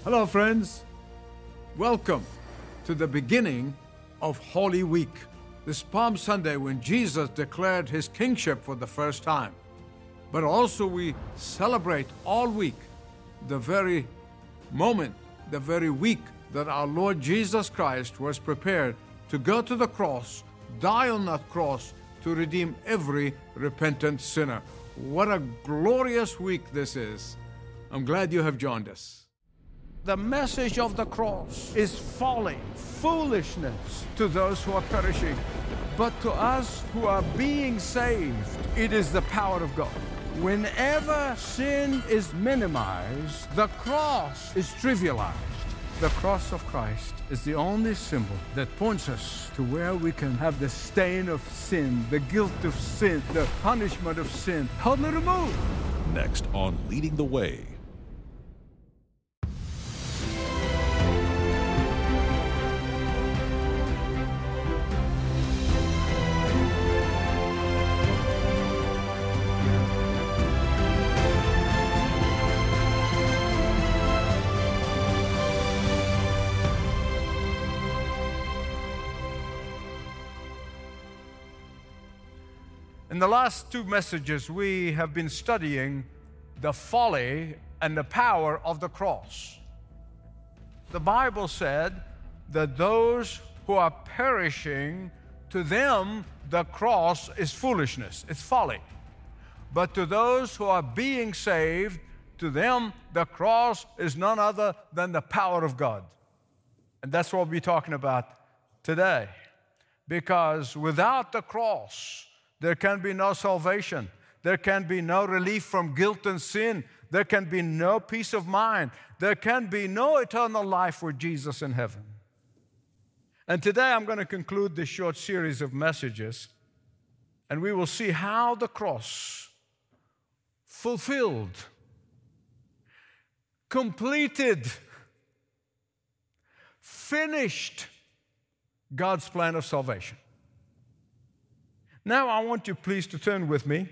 Hello, friends. Welcome to the beginning of Holy Week, this Palm Sunday when Jesus declared his kingship for the first time. But also we celebrate all week the very moment, the very week that our Lord Jesus Christ was prepared to go to the cross, die on that cross to redeem every repentant sinner. What a glorious week this is. I'm glad you have joined us. The message of the cross is folly, foolishness to those who are perishing. But to us who are being saved, it is the power of God. Whenever sin is minimized, the cross is trivialized. The cross of Christ is the only symbol that points us to where we can have the stain of sin, the guilt of sin, the punishment of sin totally removed. Next on Leading the Way. In the last two messages, we have been studying the folly and the power of the cross. The Bible said that those who are perishing, to them the cross is foolishness, it's folly. But to those who are being saved, to them the cross is none other than the power of God. And that's what we'll be talking about today. Because without the cross, there can be no salvation. There can be no relief from guilt and sin. There can be no peace of mind. There can be no eternal life with Jesus in heaven. And today I'm going to conclude this short series of messages, and we will see how the cross fulfilled, completed, finished God's plan of salvation. Now I want you please to turn with me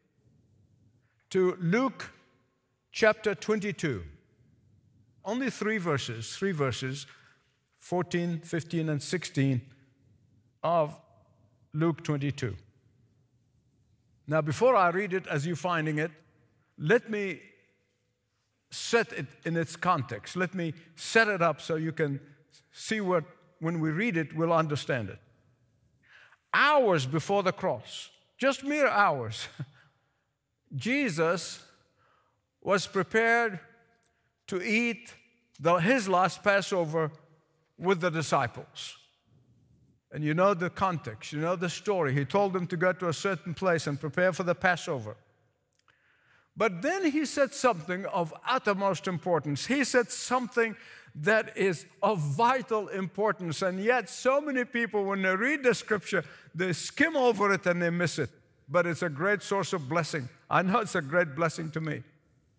to Luke chapter 22. Only three verses, 14, 15, and 16 of Luke 22. Now before I read it as you're finding it, let me set it in its context. Let me set it up so you can see what, when we read it, we'll understand it. Hours before the cross, just mere hours, Jesus was prepared to eat his last Passover with the disciples. And you know the context, you know the story. He told them to go to a certain place and prepare for the Passover. But then he said something of uttermost importance. He said something that is of vital importance, and yet so many people, when they read the scripture, they skim over it and they miss it. But it's a great source of blessing. I know it's a great blessing to me.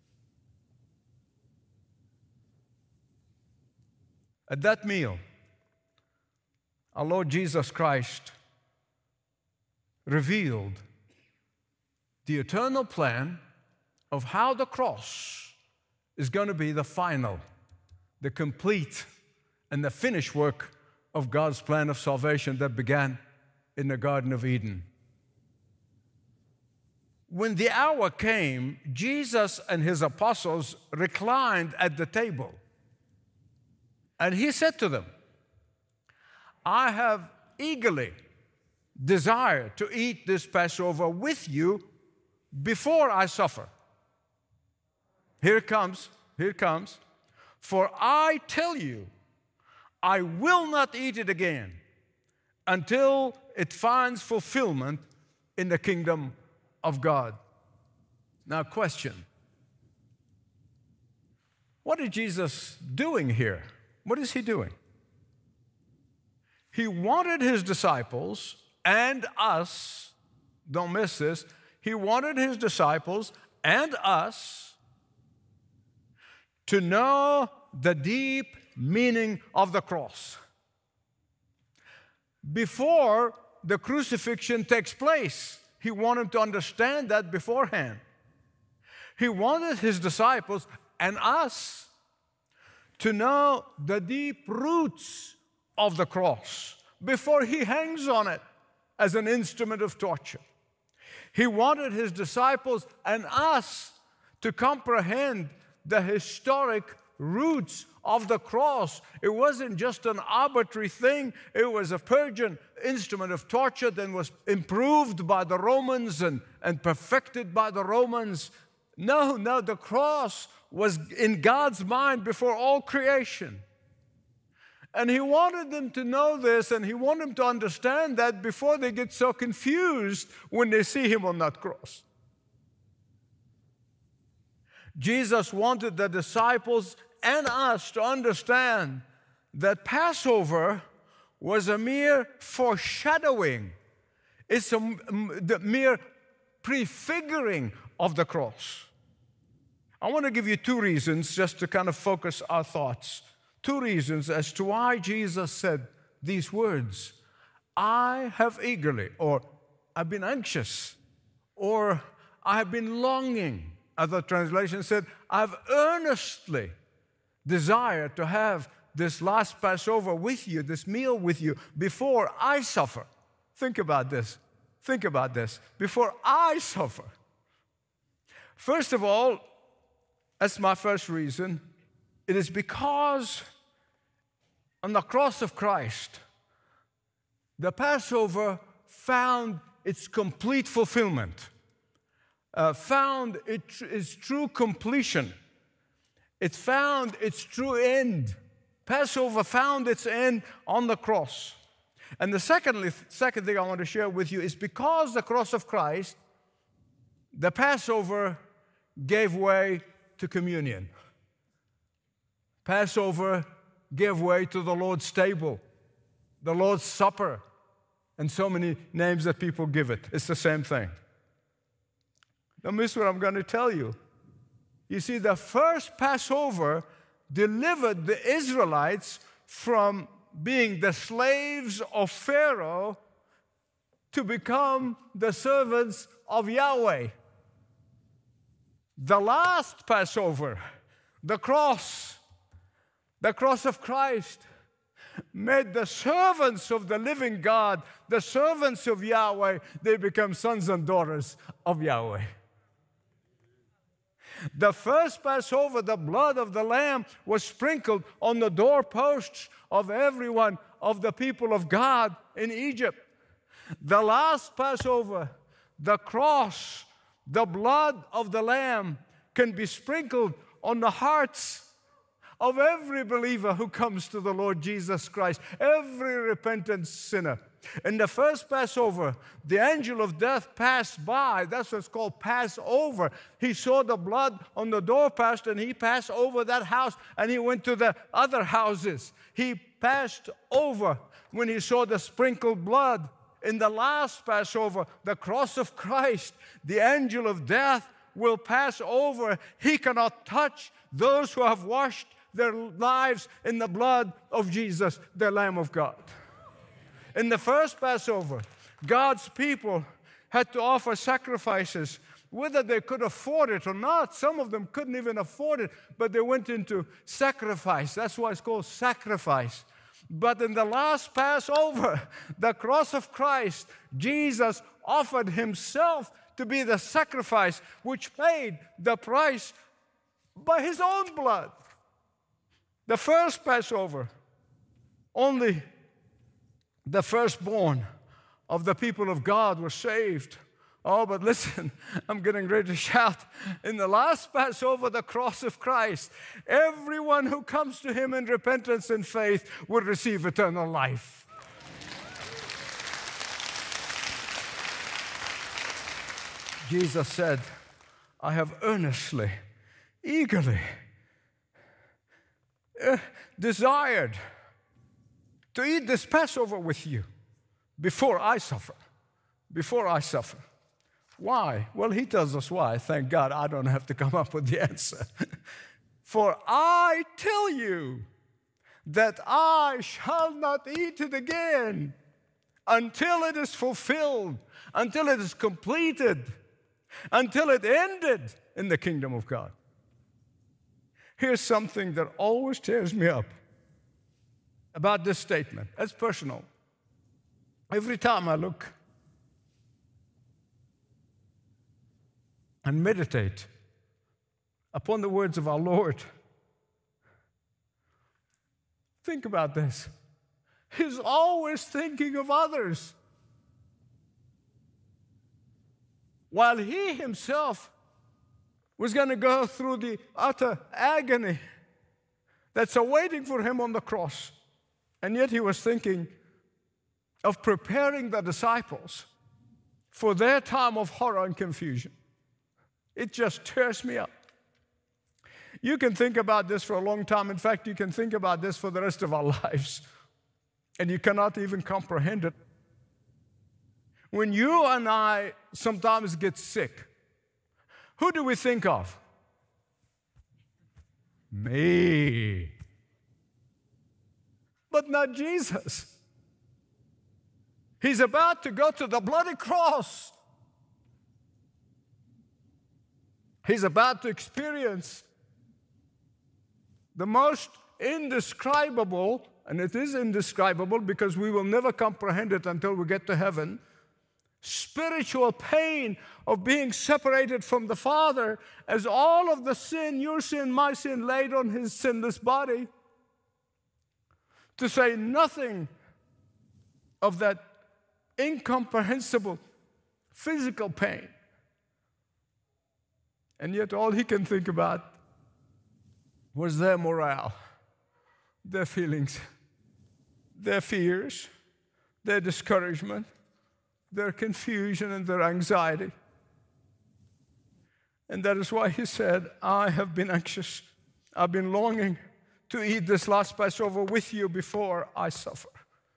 At that meal, our Lord Jesus Christ revealed the eternal plan of how the cross is going to be the final, the complete, and the finished work of God's plan of salvation that began in the Garden of Eden. When the hour came, Jesus and his apostles reclined at the table. And he said to them, I have eagerly desired to eat this Passover with you before I suffer. Here it comes. For I tell you, I will not eat it again until it finds fulfillment in the kingdom of God. Now, question. What is Jesus doing here? What is he doing? He wanted his disciples and us, don't miss this, he wanted his disciples and us to know the deep meaning of the cross. Before the crucifixion takes place, he wanted to understand that beforehand. He wanted his disciples and us to know the deep roots of the cross before he hangs on it as an instrument of torture. He wanted his disciples and us to comprehend the historic roots of the cross. It wasn't just an arbitrary thing. It was a Persian instrument of torture that was improved by the Romans and perfected by the Romans. No, the cross was in God's mind before all creation. And he wanted them to know this, and he wanted them to understand that before they get so confused when they see him on that cross. Jesus wanted the disciples and us to understand that Passover was a mere foreshadowing. It's the mere prefiguring of the cross. I want to give you two reasons just to kind of focus our thoughts. Two reasons as to why Jesus said these words. I have eagerly, or I've been anxious, or I have been longing. Other translations said, I've earnestly desired to have this last Passover with you, this meal with you, before I suffer. Think about this. Think about this. Before I suffer. First of all, that's my first reason. It is because on the cross of Christ, the Passover found its complete fulfillment, found its true completion. It found its true end. Passover found its end on the cross. And the second thing I want to share with you is because the cross of Christ, the Passover gave way to communion. Passover gave way to the Lord's table, the Lord's Supper, and so many names that people give it. It's the same thing. Don't miss what I'm going to tell you. You see, the first Passover delivered the Israelites from being the slaves of Pharaoh to become the servants of Yahweh. The last Passover, the cross of Christ, made the servants of the living God, the servants of Yahweh, they become sons and daughters of Yahweh. The first Passover, the blood of the Lamb was sprinkled on the doorposts of every one of the people of God in Egypt. The last Passover, the cross, the blood of the Lamb can be sprinkled on the hearts of every believer who comes to the Lord Jesus Christ, every repentant sinner. In the first Passover, the angel of death passed by. That's what's called Passover. He saw the blood on the doorpost, and he passed over that house, and he went to the other houses. He passed over when he saw the sprinkled blood. In the last Passover, the cross of Christ, the angel of death will pass over. He cannot touch those who have washed their lives in the blood of Jesus, the Lamb of God. In the first Passover, God's people had to offer sacrifices, whether they could afford it or not. Some of them couldn't even afford it, but they went into sacrifice. That's why it's called sacrifice. But in the last Passover, the cross of Christ, Jesus offered himself to be the sacrifice which paid the price by his own blood. The first Passover, only the firstborn of the people of God were saved. Oh, but listen, I'm getting ready to shout. In the last Passover, the cross of Christ, everyone who comes to him in repentance and faith will receive eternal life. Jesus said, I have earnestly, eagerly desired to eat this Passover with you before I suffer. Before I suffer. Why? Well, he tells us why. Thank God I don't have to come up with the answer. For I tell you that I shall not eat it again until it is fulfilled, until it is completed, until it ended in the kingdom of God. Here's something that always tears me up about this statement. It's personal. Every time I look and meditate upon the words of our Lord, think about this. He's always thinking of others. While he himself was going to go through the utter agony that's awaiting for him on the cross, and yet he was thinking of preparing the disciples for their time of horror and confusion. It just tears me up. You can think about this for a long time. In fact, you can think about this for the rest of our lives, and you cannot even comprehend it. When you and I sometimes get sick, who do we think of? Me. But not Jesus. He's about to go to the bloody cross. He's about to experience the most indescribable, and it is indescribable because we will never comprehend it until we get to heaven, spiritual pain of being separated from the Father as all of the sin, your sin, my sin, laid on his sinless body. To say nothing of that incomprehensible physical pain. And yet all he can think about was their morale, their feelings, their fears, their discouragement, their confusion and their anxiety. And that is why he said, I have been anxious. I've been longing to eat this last Passover with you before I suffer.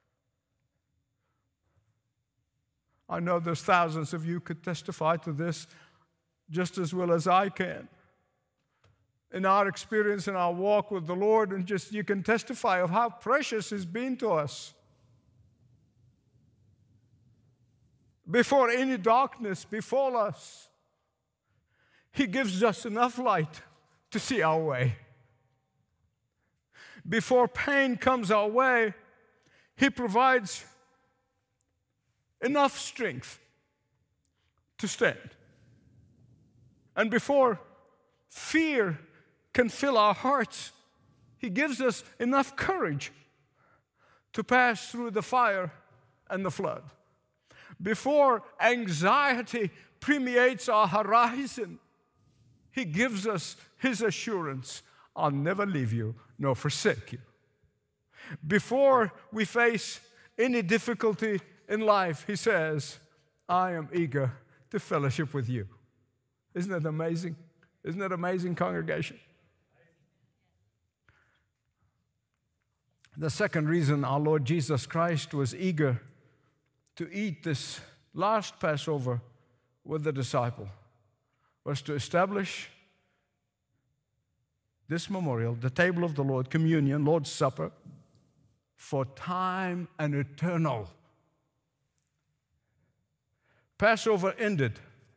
I know there's thousands of you could testify to this just as well as I can. In our experience, in our walk with the Lord, and just you can testify of how precious He's been to us. Before any darkness befall us, He gives us enough light to see our way. Before pain comes our way, He provides enough strength to stand. And before fear can fill our hearts, He gives us enough courage to pass through the fire and the flood. Before anxiety permeates our horizon, He gives us His assurance, I'll never leave you nor forsake you. Before we face any difficulty in life, He says, I am eager to fellowship with you. Isn't that amazing? Isn't that amazing, congregation? The second reason our Lord Jesus Christ was eager to eat this last Passover with the disciple was to establish this memorial, the table of the Lord, communion, Lord's Supper, for time and eternal. Passover ended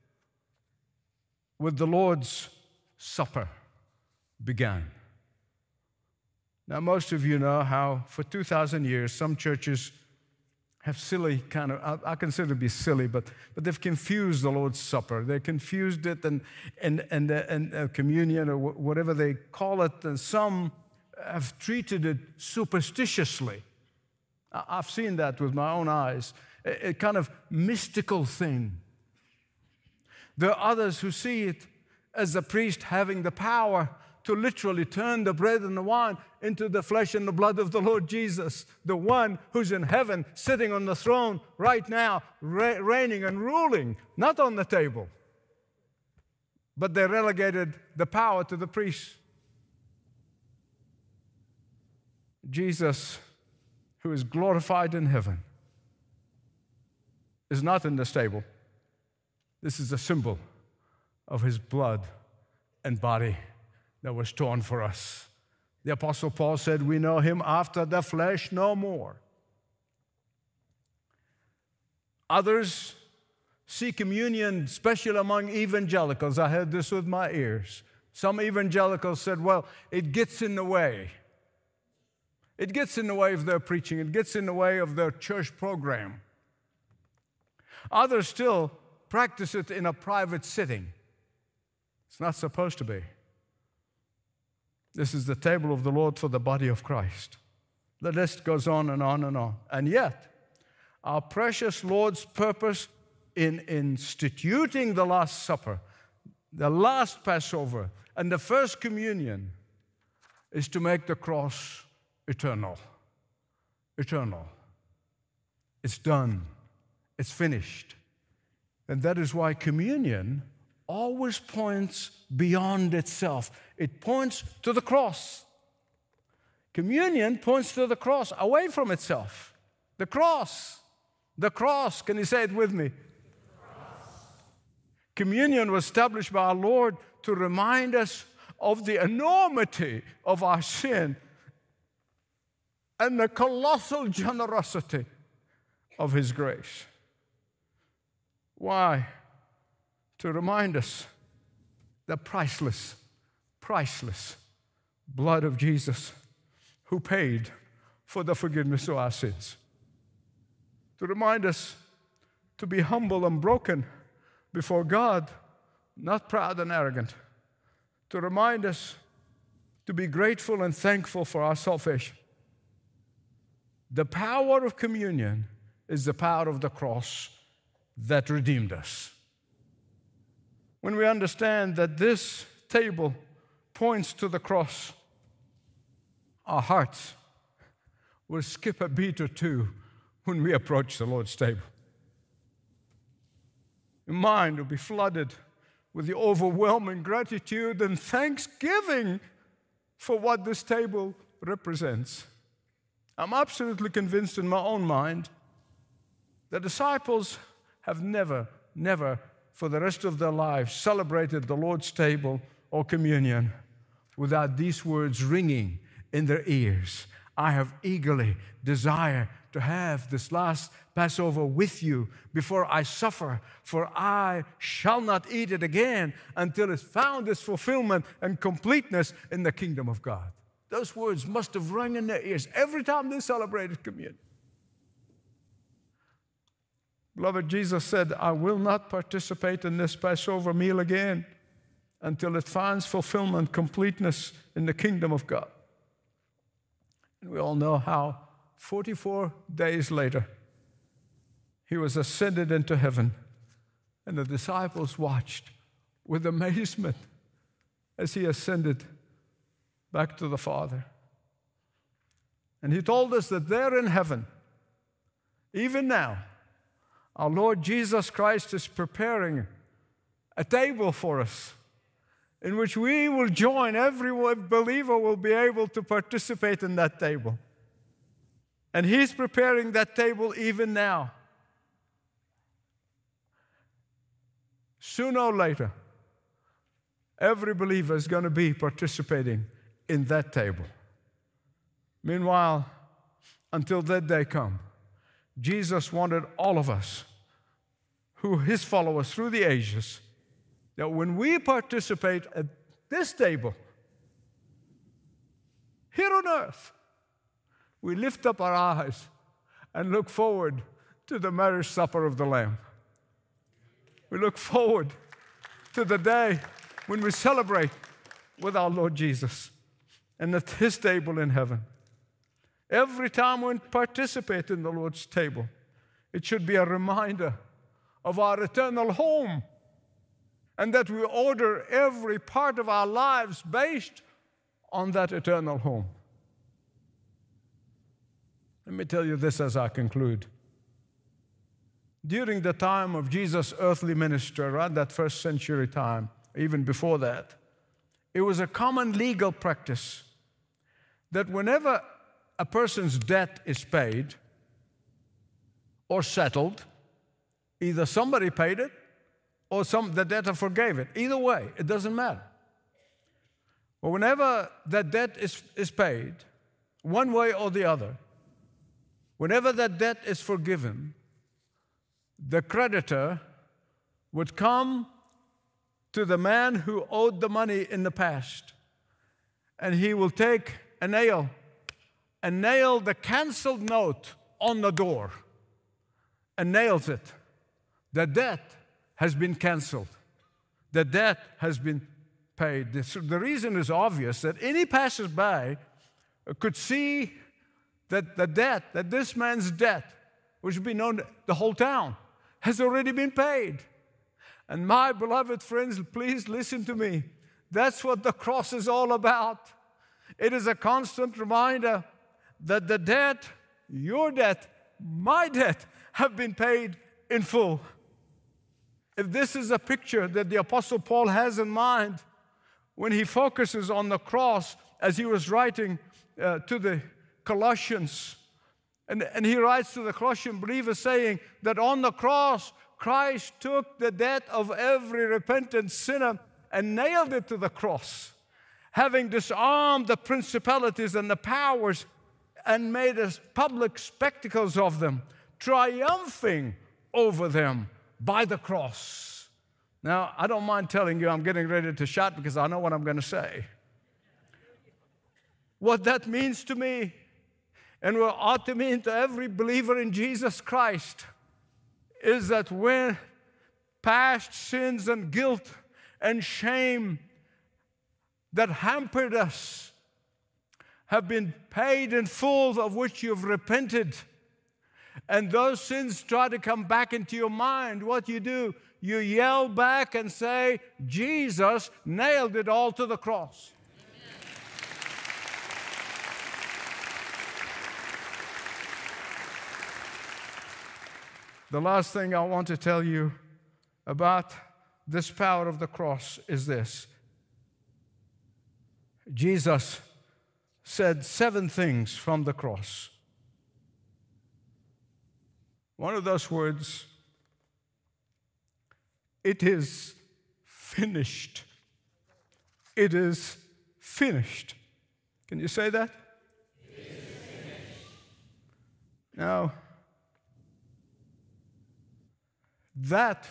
with the Lord's Supper began. Now, most of you know how for 2,000 years some churches have silly kind of, I consider it to be silly, but they've confused the Lord's Supper. They confused it and communion or whatever they call it, and some have treated it superstitiously. I've seen that with my own eyes, a kind of mystical thing. There are others who see it as the priest having the power to literally turn the bread and the wine into the flesh and the blood of the Lord Jesus, the one who's in heaven, sitting on the throne right now, reigning and ruling, not on the table. But they relegated the power to the priest. Jesus, who is glorified in heaven, is not in this table. This is a symbol of His blood and body that was torn for us. The Apostle Paul said, we know Him after the flesh no more. Others see communion, especially among evangelicals. I heard this with my ears. Some evangelicals said, well, it gets in the way. It gets in the way of their preaching. It gets in the way of their church program. Others still practice it in a private sitting. It's not supposed to be. This is the table of the Lord for the body of Christ. The list goes on and on and on. And yet, our precious Lord's purpose in instituting the Last Supper, the last Passover, and the first communion is to make the cross eternal. Eternal. It's done. It's finished. And that is why communion always points beyond itself. It points to the cross. Communion points to the cross, away from itself. The cross. The cross. Can you say it with me? Communion was established by our Lord to remind us of the enormity of our sin and the colossal generosity of His grace. Why? To remind us the priceless blood of Jesus who paid for the forgiveness of our sins. To remind us to be humble and broken before God, not proud and arrogant. To remind us to be grateful and thankful for our salvation. The power of communion is the power of the cross that redeemed us. When we understand that this table points to the cross, our hearts will skip a beat or two when we approach the Lord's table. Your mind will be flooded with the overwhelming gratitude and thanksgiving for what this table represents. I'm absolutely convinced in my own mind the disciples have never, for the rest of their lives, celebrated the Lord's table or communion without these words ringing in their ears. I have eagerly desired to have this last Passover with you before I suffer, for I shall not eat it again until it's found its fulfillment and completeness in the kingdom of God. Those words must have rung in their ears every time they celebrated communion. Beloved, Jesus said, I will not participate in this Passover meal again until it finds fulfillment, completeness in the kingdom of God. And we all know how 44 days later, He was ascended into heaven, and the disciples watched with amazement as He ascended back to the Father. And He told us that there in heaven, even now, our Lord Jesus Christ is preparing a table for us in which we will join. Every believer will be able to participate in that table. And He's preparing that table even now. Sooner or later, every believer is going to be participating in that table. Meanwhile, until that day comes, Jesus wanted all of us, who His followers through the ages, that when we participate at this table, here on earth, we lift up our eyes and look forward to the marriage supper of the Lamb. We look forward to the day when we celebrate with our Lord Jesus and at His table in heaven. Every time we participate in the Lord's table, it should be a reminder of our eternal home, and that we order every part of our lives based on that eternal home. Let me tell you this as I conclude. During the time of Jesus' earthly ministry, around that first century time, even before that, it was a common legal practice that whenever a person's debt is paid or settled, either somebody paid it or the debtor forgave it. Either way, it doesn't matter. But whenever that debt is paid, one way or the other, whenever that debt is forgiven, the creditor would come to the man who owed the money in the past. And he will take a nail and nail the canceled note on the door and nails it. The debt has been canceled. The debt has been paid. The reason is obvious, that any passersby could see that the debt, that this man's debt, which would be known to the whole town, has already been paid. And my beloved friends, please listen to me. That's what the cross is all about. It is a constant reminder that the debt, your debt, my debt, have been paid in full. If this is a picture that the Apostle Paul has in mind when he focuses on the cross as he was writing to the Colossians, and he writes to the Colossian believers saying that on the cross, Christ took the debt of every repentant sinner and nailed it to the cross, having disarmed the principalities and the powers and made us public spectacles of them, triumphing over them by the cross. Now, I don't mind telling you I'm getting ready to shout because I know what I'm going to say. What that means to me, and what ought to mean to every believer in Jesus Christ, is that when past sins and guilt and shame that hampered us have been paid in full, of which you've repented, and those sins try to come back into your mind, what do? You yell back and say, Jesus nailed it all to the cross. The last thing I want to tell you about this power of the cross is this. Jesus said 7 things from the cross. One of those words, it is finished. It is finished. Can you say that? It is finished. Now, that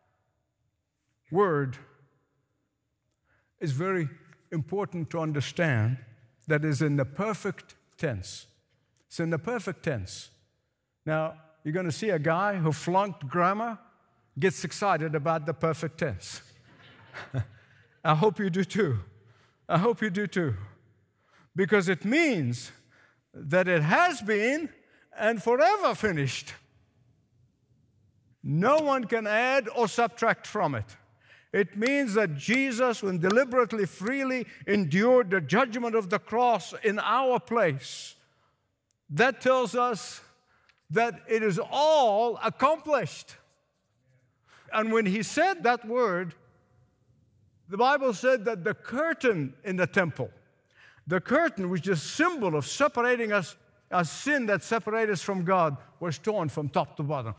word is very important to understand. That is in the perfect tense. It's in the perfect tense. Now, you're going to see a guy who flunked grammar gets excited about the perfect tense. I hope you do too. I hope you do too. Because it means that it has been and forever finished. No one can add or subtract from it. It means that Jesus, when deliberately, freely endured the judgment of the cross in our place, that tells us that it is all accomplished. And when he said that word, the Bible said that the curtain in the temple, the curtain which is a symbol of separating us, a sin that separates us from God, was torn from top to bottom.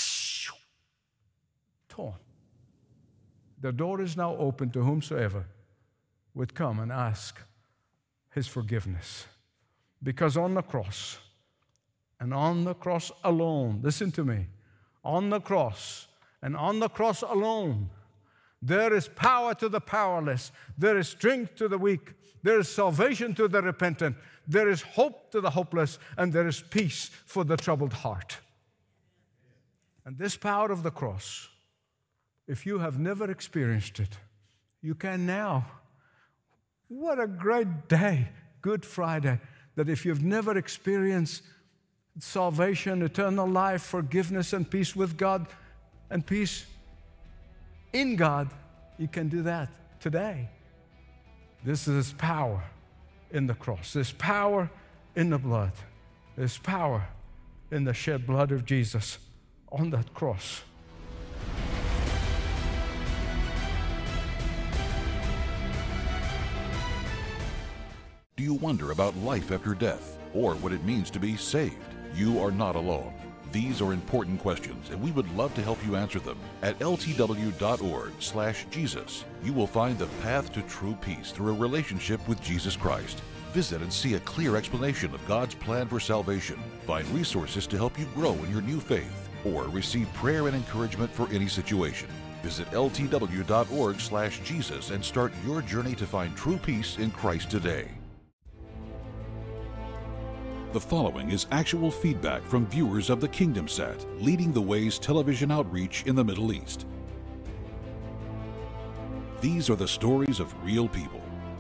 Torn. The door is now open to whomsoever would come and ask his forgiveness. Because on the cross, and on the cross alone, listen to me, on the cross and on the cross alone, there is power to the powerless, there is strength to the weak, there is salvation to the repentant, there is hope to the hopeless, and there is peace for the troubled heart. And this power of the cross, if you have never experienced it, you can now. What a great day, Good Friday, that if you've never experienced salvation, eternal life, forgiveness, and peace with God, and peace in God, you can do that today. This is power in the cross. There's power in the blood. There's power in the shed blood of Jesus on that cross. Do you wonder about life after death or what it means to be saved? You are not alone. These are important questions, and we would love to help you answer them. At ltw.org/Jesus, you will find the path to true peace through a relationship with Jesus Christ. Visit and see a clear explanation of God's plan for salvation. Find resources to help you grow in your new faith, or receive prayer and encouragement for any situation. Visit ltw.org/Jesus and start your journey to find true peace in Christ today. The following is actual feedback from viewers of the Kingdom Sat, Leading the Way's television outreach in the Middle East. These are the stories of real people.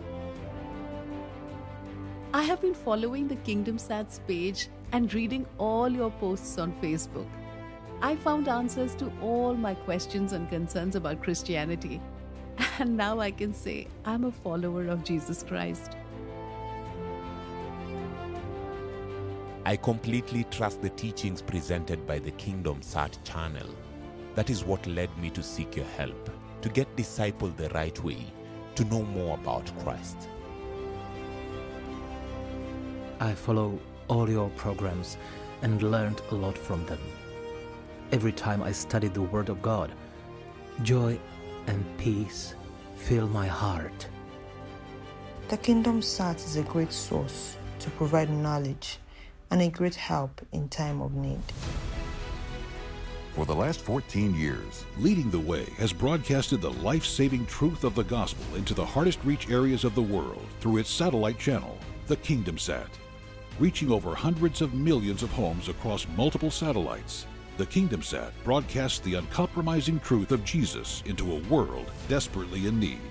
I have been following the Kingdom Sat's page and reading all your posts on Facebook. I found answers to all my questions and concerns about Christianity. And now I can say I'm a follower of Jesus Christ. I completely trust the teachings presented by the Kingdom Sat channel. That is what led me to seek your help, to get discipled the right way, to know more about Christ. I follow all your programs and learned a lot from them. Every time I studied the Word of God, joy and peace fill my heart. The Kingdom Sat is a great source to provide knowledge and a great help in time of need. For the last 14 years, Leading the Way has broadcasted the life-saving truth of the gospel into the hardest-reach areas of the world through its satellite channel, the Kingdom Sat. Reaching over hundreds of millions of homes across multiple satellites, the Kingdom Sat broadcasts the uncompromising truth of Jesus into a world desperately in need.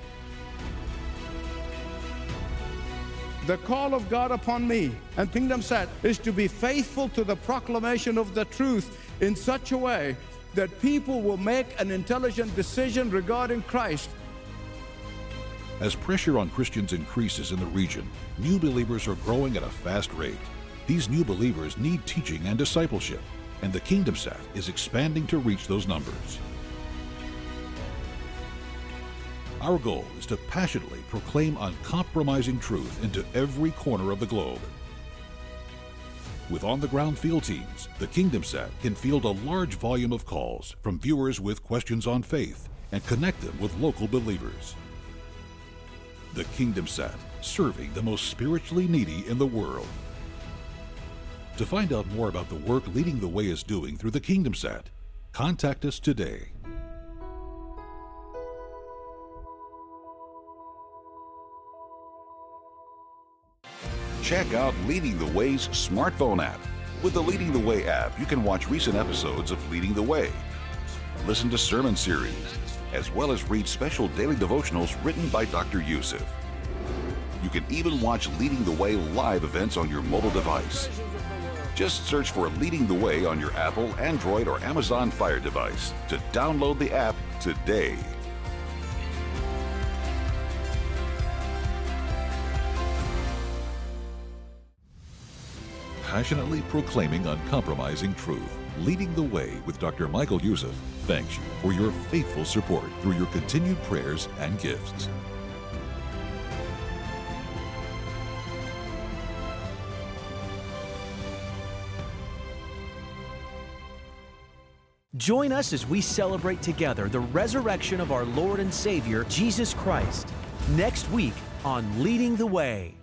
The call of God upon me and Kingdom Sat is to be faithful to the proclamation of the truth in such a way that people will make an intelligent decision regarding Christ. As pressure on Christians increases in the region, new believers are growing at a fast rate. These new believers need teaching and discipleship, and the Kingdom Sat is expanding to reach those numbers. Our goal is to passionately proclaim uncompromising truth into every corner of the globe. With on-the-ground field teams, the Kingdom Sat can field a large volume of calls from viewers with questions on faith and connect them with local believers. The Kingdom Sat, serving the most spiritually needy in the world. To find out more about the work Leading the Way is doing through the Kingdom Sat, contact us today. Check out Leading the Way's smartphone app. With the Leading the Way app, you can watch recent episodes of Leading the Way, listen to sermon series, as well as read special daily devotionals written by Dr. Yusuf. You can even watch Leading the Way live events on your mobile device. Just search for Leading the Way on your Apple, Android, or Amazon Fire device to download the app today. Passionately proclaiming uncompromising truth, Leading the Way with Dr. Michael Yusuf thanks you for your faithful support through your continued prayers and gifts. Join us as we celebrate together the resurrection of our Lord and Savior, Jesus Christ, next week on Leading the Way.